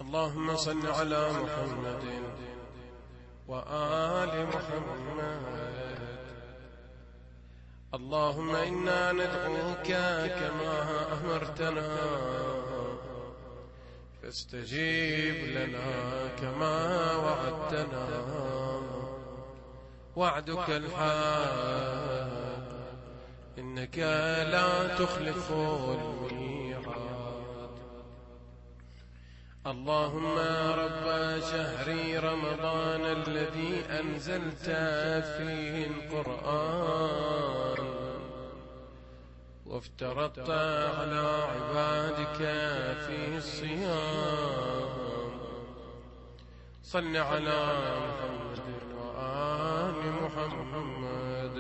اللهم صل على محمد وآل محمد. اللهم إنا ندعوك كما أمرتنا فاستجيب لنا كما وعدتنا، وعدك الحق إنك لا تخلف الميعاد. اللهم رب شهر رمضان الذي أنزلت فيه القرآن وافترضت على عبادك فيه الصيام، صل على محمد وآل محمد،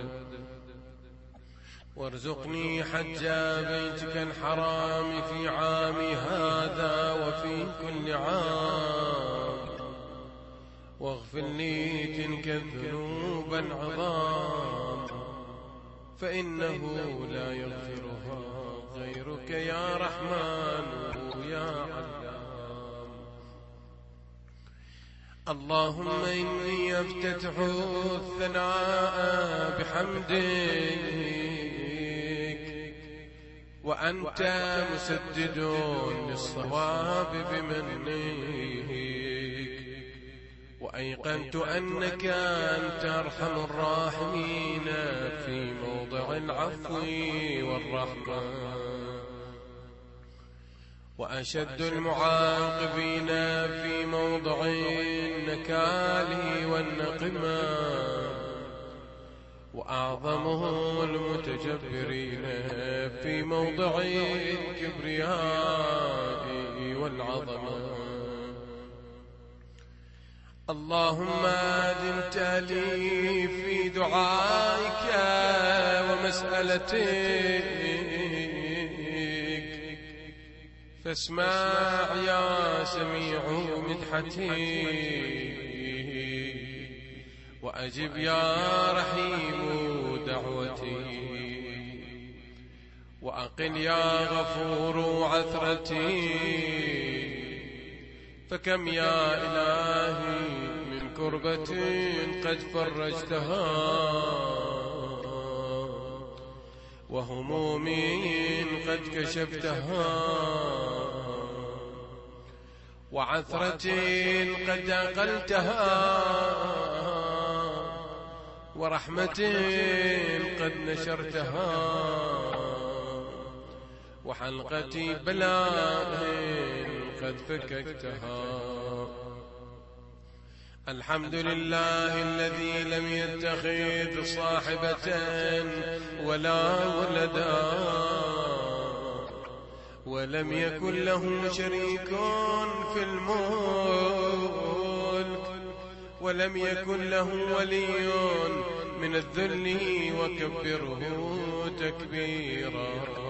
وارزقني حج بيتك الحرام في عامي هذا وفي كل عام، واغفر لي تلك الذنوب العظام فإنه لا يغفرها غيرك يا رحمن يا علام. اللهم إني أفتتح الثناء بحمدك وأنت مسدد للصواب بمنك، وأيقنت أنك أنت أرحم الراحمين في موضع العفو والرحمة، وأشد المعاقبين في موضع النكال والنقمة، وأعظمهم المتجبرين في موضع الكبرياء والعظمة. اللهم أذنت لي في دعائك ومسألتك فاسمع يا سميع مدحتي، وأجب يا رحيم دعوتي، وأقل يا غفور عثرتي، فكم يا إلهي من كربة قد فرجتها وهموم قد كشفتها، وعثرة قد أقلتها، ورحمة قد نشرتها، وحلقة بلاء قد فككتها. الحمد لله الذي لم يتخذ صاحبة ولا ولدا، ولم يكن له شريك في الملك، ولم يكن له ولي من الذل، وكبره تكبيرا.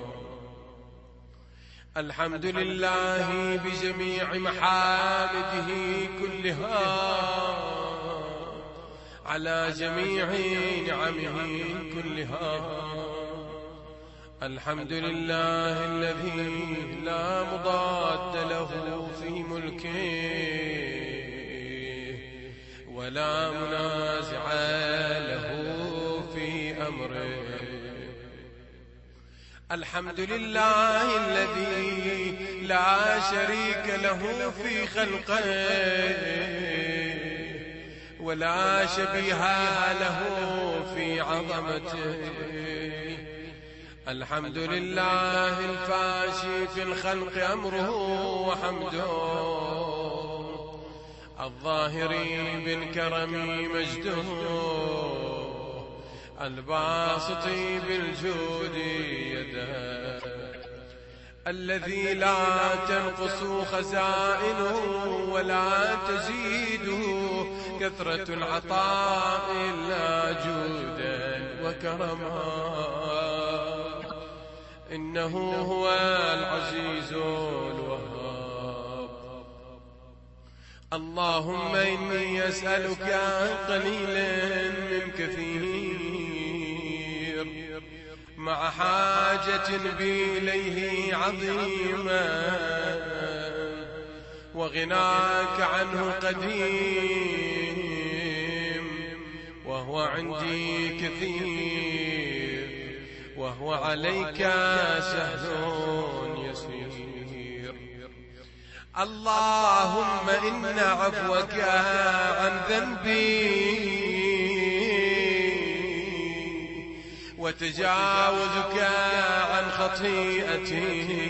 الحمد لله بجميع محامده كلها على جميع نعمه كلها. الحمد لله الذي لا مضاد له في ملكه ولا منازع له في أمره. الحمد لله الذي لا شريك له في خلقه ولا شبيه له في عظمته. الحمد لله الفاشي في الخلق أمره وحمده، الظاهر بالكرم مجده، الباسط بالجود يده، الذي لا تنقص خزائنه ولا تزيده كثرة العطاء إلا جودا وكرما. إنه هو العزيز الوهاب. اللهم إني أسألك قليلا من كثير مع حاجة بي إليه عظيمة، وغناك عنه قديم، وهو عندي كثير، وهو عليك سهل يسير. اللهم إن عفوك عن ذنبي وتجاوزك عن خطيئتي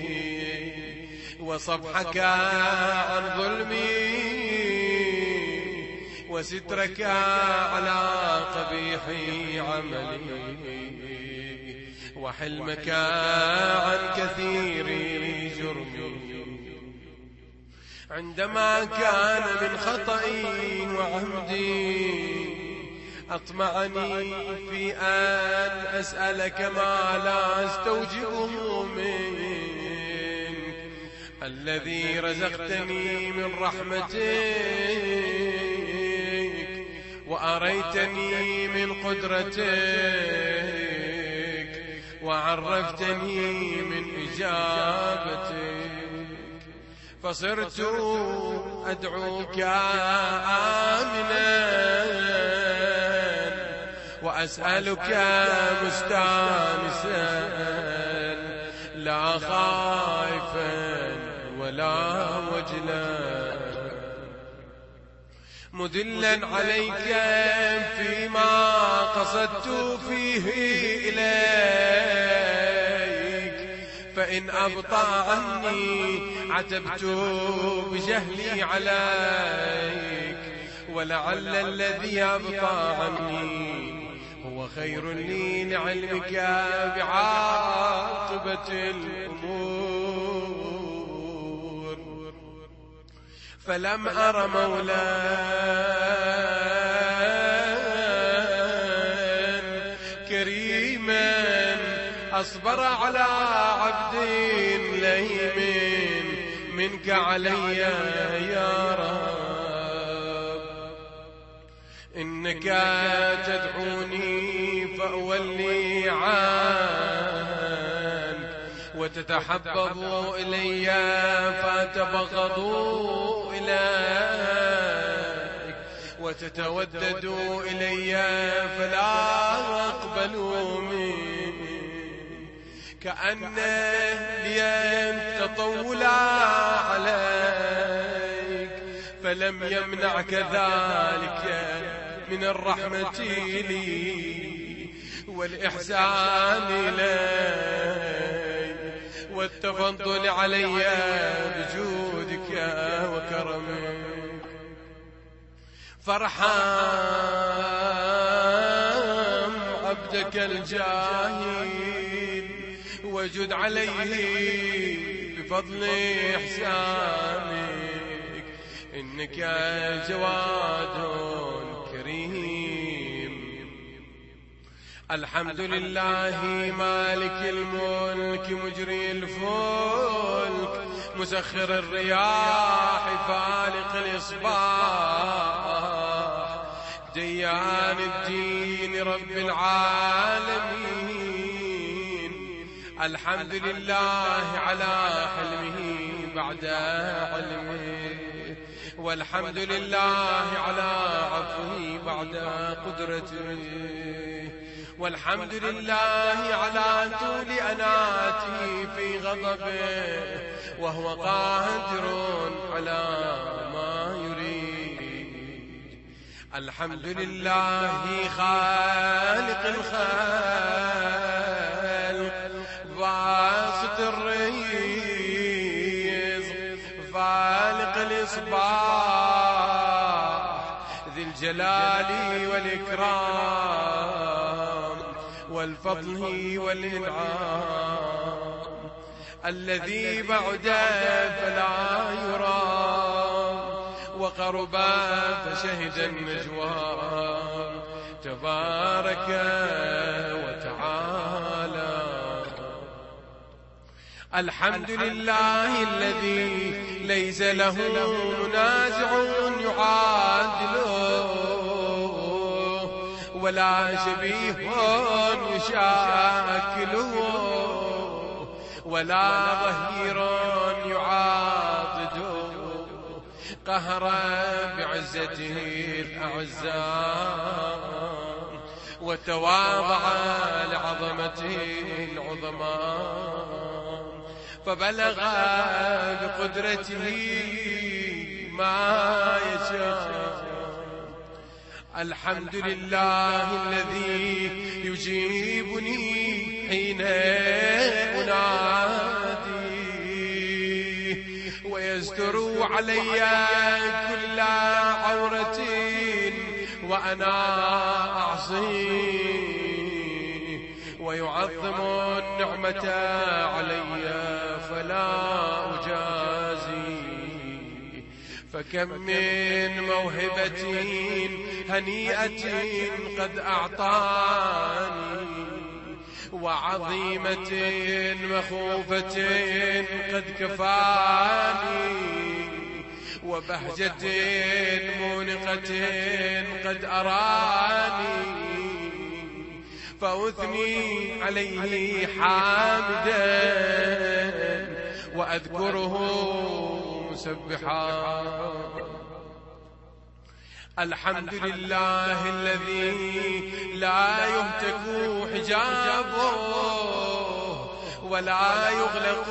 وصفحك عن ظلمي وسترك على قبيح عملي وحلمك عن كثير جرمي. عندما كان من خطئي وعمدي أطمعني في أن أسألك ما لا أستوجبه منك، الذي رزقتني من رحمتك وأريتني من قدرتك وعرفتني من إجابتك، فصرت أدعوك آمنا وأسألك مستانسا لا خائفا ولا وجلا، مدلا عليك فيما قصدت فيه إليك، فإن أبطأ عني عتبت بجهلي عليك، ولعل الذي أبطأ عني هو خير لي لعلمك بعاقبة الأمور. فلم أر مولا كريما أصبر على عبد ليم منك علي يا رب. إنك تدعوني فأولي عنك وتتحبب إلي فأتبغض إليك وتتودد إلي فلا أقبل منك، كأن لي تطول عليك فلم يمنعك ذلك من الرحمة لي والإحسان إلي والتفضل علي بجودك وكرمك. فارحم عبدك الجاهل وجد عليه بفضل إحسانك، إنك جواد كريم. الحمد لله مالك الملك مجري الفلك مسخر الرياح فالق الإصباح ديان الدين رب العالمين. الحمد لله على حلمه بعد علمه، والحمد لله على عفوه بعد قدرته، والحمد لله على طول أناته في غضبه وهو قادر على ما يريد. الحمد لله خالق الخلق باسط الرزق فالق الإصباح ذي الجلال والإكرام والفضل والإنعام، الذي بعد فلا يرام وقرب فشهد النجوى تبارك وتعالى. الحمد لله الذي ليس له منازع يعادله ولا شبيه يشاكله ولا ظهير يعاضده قهر بعزته الأعزاء وتواضع لعظمته العظماء فبلغ بقدرته ما يشاء. الحمد لله الذي يجيبني حين أنادي ويستر علي كل عورة وأنا أعصيه ويعظم النعمة علي فلا أجازي. فكم من موهبة هنيئة قد أعطاني وعظيمة مخوفة قد كفاني وبهجة مونقة قد أراني فأثني عليه حامدا وأذكره مسبحا. الحمد لله الذي لا يهتك حجابه ولا يغلق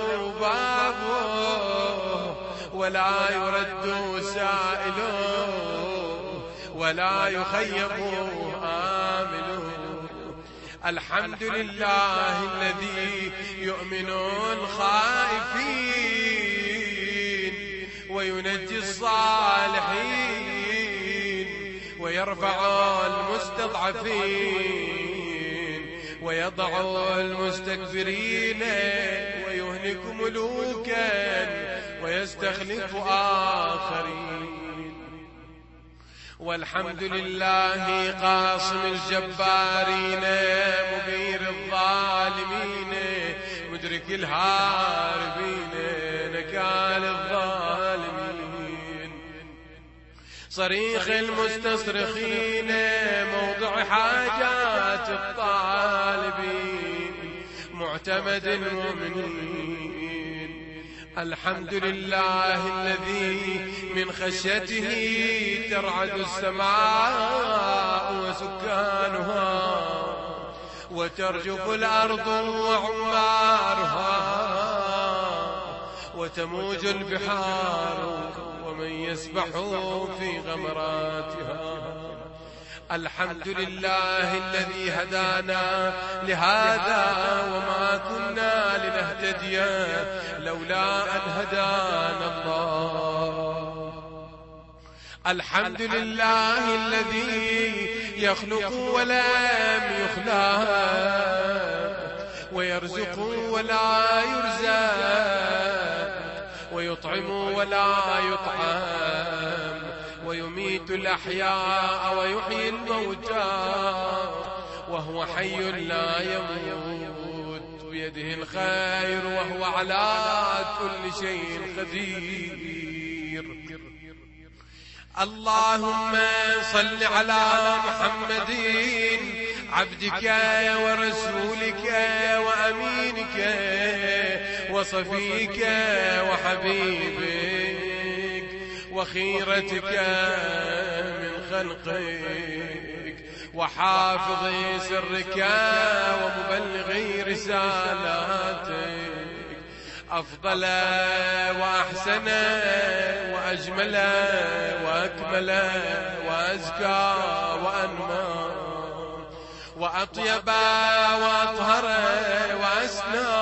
بابه ولا يرد سائله ولا يخيب آمله. الحمد لله الذي يؤمن الخائفين وينجي الصالحين ويرفع المستضعفين ويضع المستكبرين ويهلك ملوكا ويستخلف آخرين. والحمد لله قاصم الجبارين مغير الظالمين مدرك الهاربين نكال الظالمين صريخ المستصرخين موضع حاجات الطالبين معتمد المؤمنين. الحمد لله الذي من خشيته ترعد السماء وسكانها وترجف الأرض وعمارها وتموج البحار ومن يسبح في غمراتها. الحمد لله الذي هدانا لهذا وما كنا لنهتدي لولا أن هدانا الله. الحمد لله الذي يخلق ولم يخلق ويرزق ولا يرزق ويطعم ولا يطعم ويميت الأحياء ويحيي الموتى وهو حي لا يموت بيده الخير وهو على كل شيء قدير. اللهم صل على محمد عبدك ورسولك وأمينك وصفيك وحبيبك وخيرتك من خلقك وحافظ سرك ومبلغ رسالاتك أفضل وأحسن وأجمل وأكمل وأزكى وأنمى وأطيب وأطهر وأسنى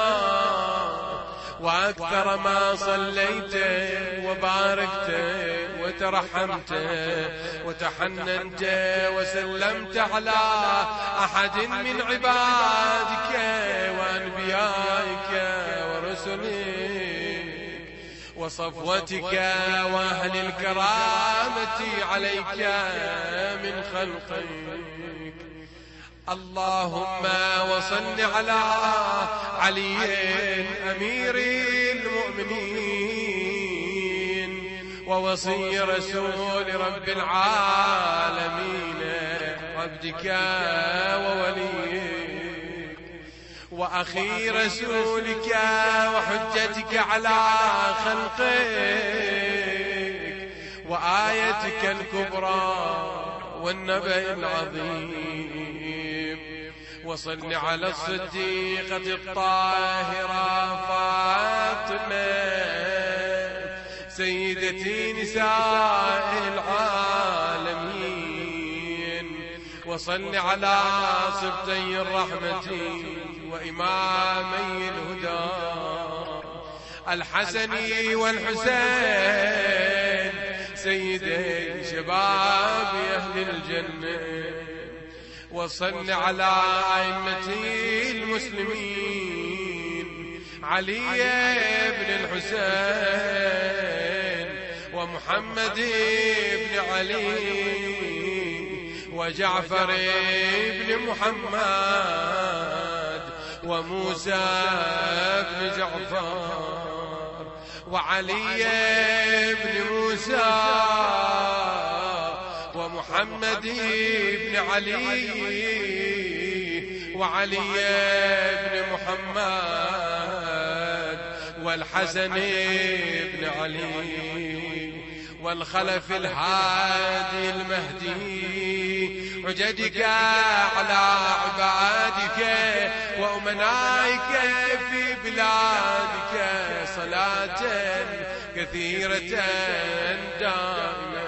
وأكثر ما صليت وباركت وترحمت وتحننت وسلمت على أحد من عبادك وأنبيائك ورسلك وصفوتك وأهل الكرامة عليك من خلقك. اللهم وصل على علي أمير المؤمنين ووصي رسول رب العالمين عبدك ووليك وأخي رسولك وحجتك على خلقك آيتك الكبرى والنبأ العظيم، وصل على الصديقة الطاهرة فاطمة سيدتي نساء العالمين، وصل على سبطي الرحمة وإمامي الهدى الحسن والحسين سيدي شباب أهل الجنة، وصل على أئمة المسلمين علي بن الحسين ومحمد بن علي وجعفر بن محمد وموسى بن جعفر وعلي بن موسى ومحمد بن علي وعلي بن محمد والحسن بن علي والخلف الهادي المهدي عجدك على عبادك وأمنائك في بلادك صلاة كثيرة دائمة.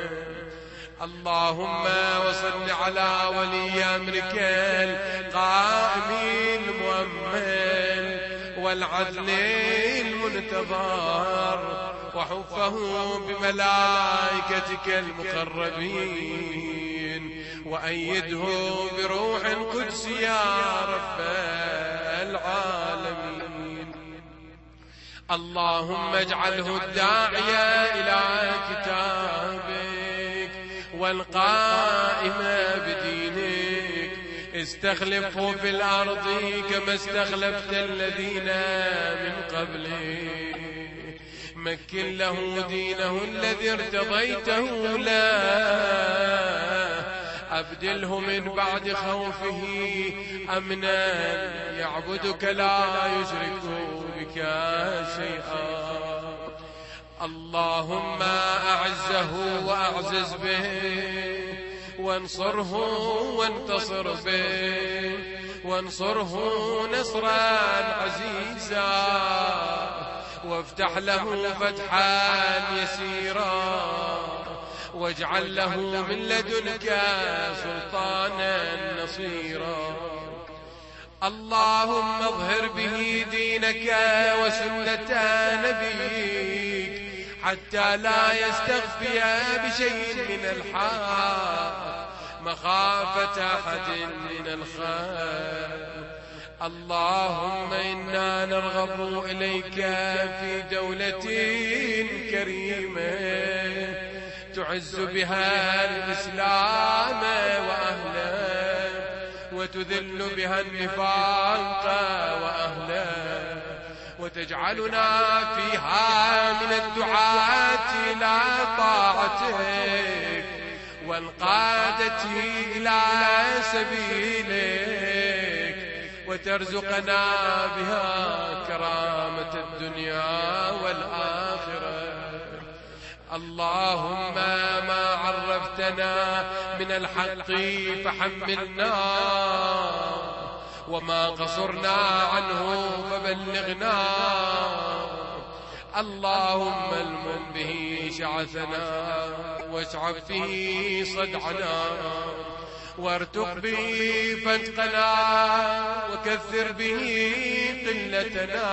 اللهم وصل على ولي أمرك القائم المؤمل والعدل المنتظر وحفه بملائكتك المقربين وأيده بروح القدس يا رب العالمين. اللهم اجعله الداعية إلى كتابك والقائم بدينك، استخلفه في الأرض كما استخلفت الذين من قبله، مكن له دينه الذي ارتضيته له، أبدله من بعد خوفه أمنا يعبدك لا يشرك بك شيئا. اللهم أعزه وأعزز به وانصره وانتصر به وانصره نصرا عزيزا وافتح له فتحا يسيرا واجعل له من لدنك سلطانا نصيرا. اللهم اظهر به دينك وسنة نبيك حتى لا يستخفي بشيء من الحق مخافة أحد من الخلق. اللهم إنا نرغب إليك في دولة كريمة تعز بها الإسلام وأهله وتذل بها النفاق وأهله وتجعلنا فيها من الدعاة إلى طاعتك والقادة إلى سبيلك وترزقنا بها كرامة الدنيا والآخرة. اللهم ما عرفتنا من الحق فحملنا وما قصرنا عنه فبلغنا. اللهم المن به شعثنا واسعف به صدعنا وارتق به فتقنا وكثر به قلتنا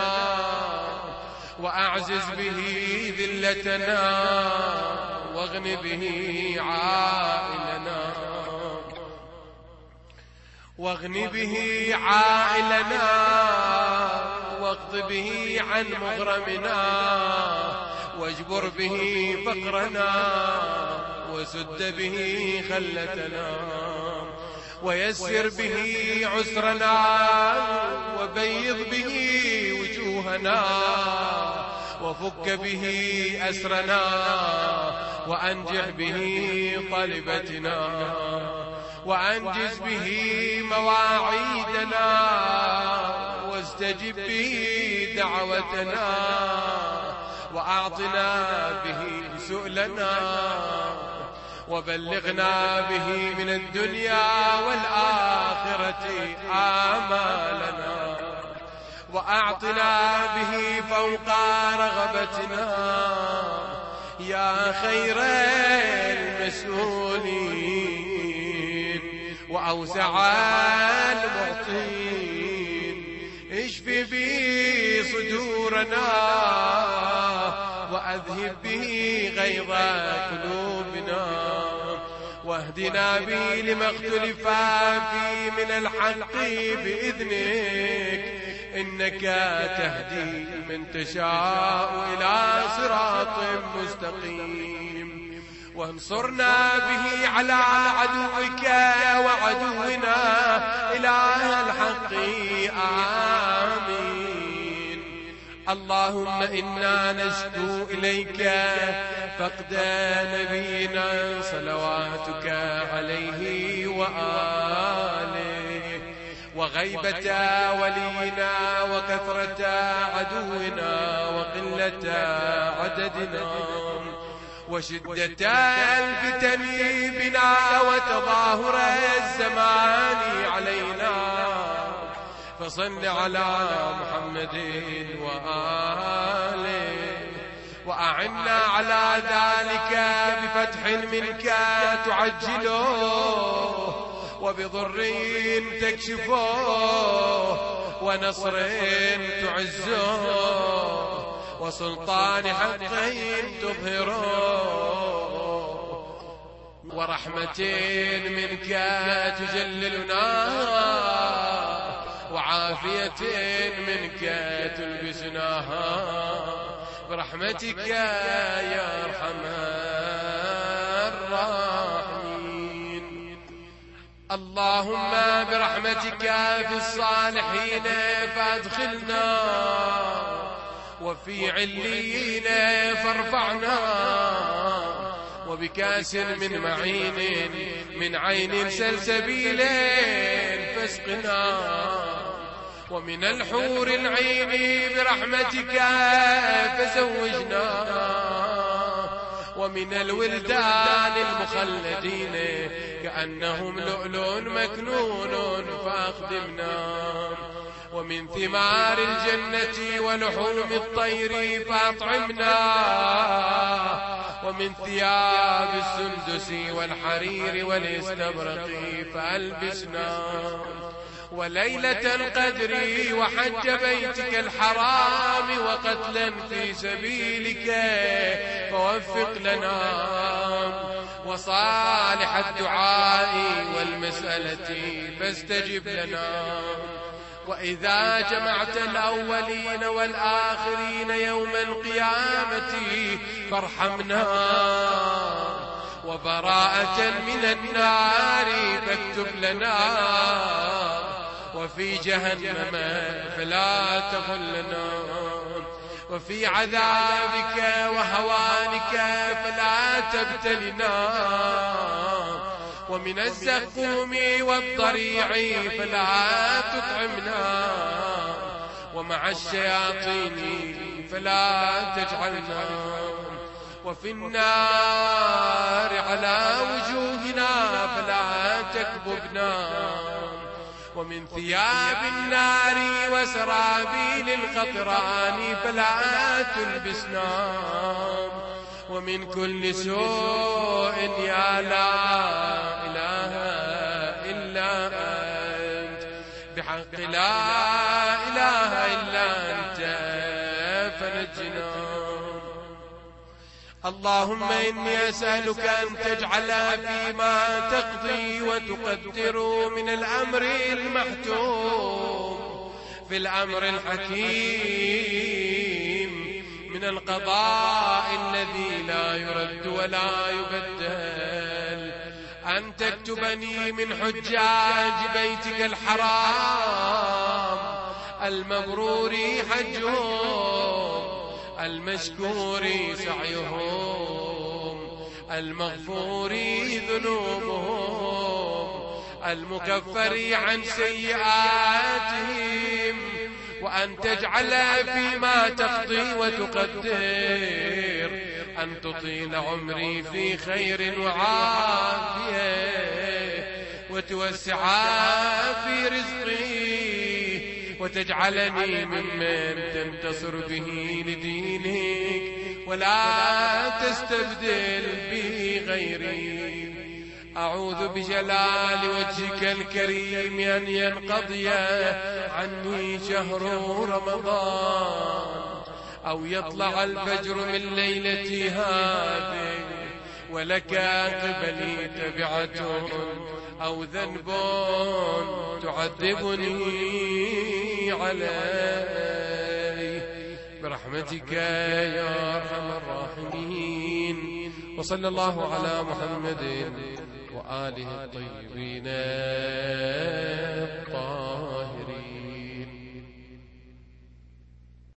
وأعزز به ذلتنا واغن به عائلنا واقض به عن مغرمنا واجبر به فقرنا وسد به خلتنا ويسر به عسرنا وبيض به وجوهنا وفك به أسرنا وأنجح به طلبتنا وأنجز به مواعيدنا واستجب به دعوتنا وأعطنا به سؤلنا وبلغنا به من الدنيا والآخرة آمالنا وأعطنا به فوق رغبتنا يا خير المسؤولين وأوسع المعطين اشف به صدورنا وأذهب به غيظ قلوبنا واهدنا به لما اختلف فيه من الحق بإذنك إنك تهدي من تشاء إلى صراط مستقيم وانصرنا به على عدوك وعدونا إله الحق آمين. اللهم إنا نشكو إليك فقد نبينا صلواتك عليه وآله وغيبة ولينا وكثرة عدونا وقلة عددنا وشدة الفتن بنا وتظاهر الزمان علينا فصل على محمد وآله وأعنا على ذلك بفتح منك تعجله وبضر تكشفه ونصر تعزه وسلطان حق تظهره ورحمة منك تجللنا وعافية منك تلبسناها برحمتك يا أرحم الراحمين. اللهم برحمتك في الصالحين فادخلنا وفي عليين فارفعنا وبكاس من معين من عين سلسبيل فاسقنا ومن الحور العين برحمتك فزوجنا ومن الولدان المخلدين كأنهم لؤلؤ مكنون فأخدمنا ومن ثمار الجنة ولحوم الطير فأطعمنا ومن ثياب السندس والحرير والاستبرق فألبسنا وليلة القدر وحج بيتك الحرام وقتلا في سبيلك فوفق لنا وصالح الدعاء والمسألة فاستجب لنا وإذا جمعت الأولين والآخرين يوم القيامة فارحمنا وبراءة من النار فاكتب لنا وفي جهنم فلا تغلنا وفي عذابك وهوانك فلا تبتلنا ومن الزقوم والضريع فلا تطعمنا ومع الشياطين فلا تجعلنا وفي النار على وجوهنا فلا تكببنا ومن ثياب النار وسرابيل القطران فلا تلبسنا ومن كل سوء يا لا إله إلا أنت بحق لا إله إلا أنت فنجنا. اللهم إني أسألك أن تجعل فيما تقضي وتقدر من الأمر المحتوم في الأمر الحكيم من القضاء الذي لا يرد ولا يبدل أن تكتبني من حجاج بيتك الحرام المبرور حجهم المشكور سعيهم المغفور ذنوبهم المكفر عن سيئاتهم وأن تجعل فيما تقضي وتقدر أن تطيل عمري في خير وعافية وتوسع في رزقي وتجعلني ممن تنتصر به لدينك ولا تستبدل به غيري. أعوذ بجلال وجهك الكريم أن ينقضي عني شهر رمضان أو يطلع الفجر من ليلتي هذه ولك قبلي تبعة أو ذنب تعذبني عليه برحمتك يا أرحم الراحمين. وصلى الله على محمد وآله الطيبين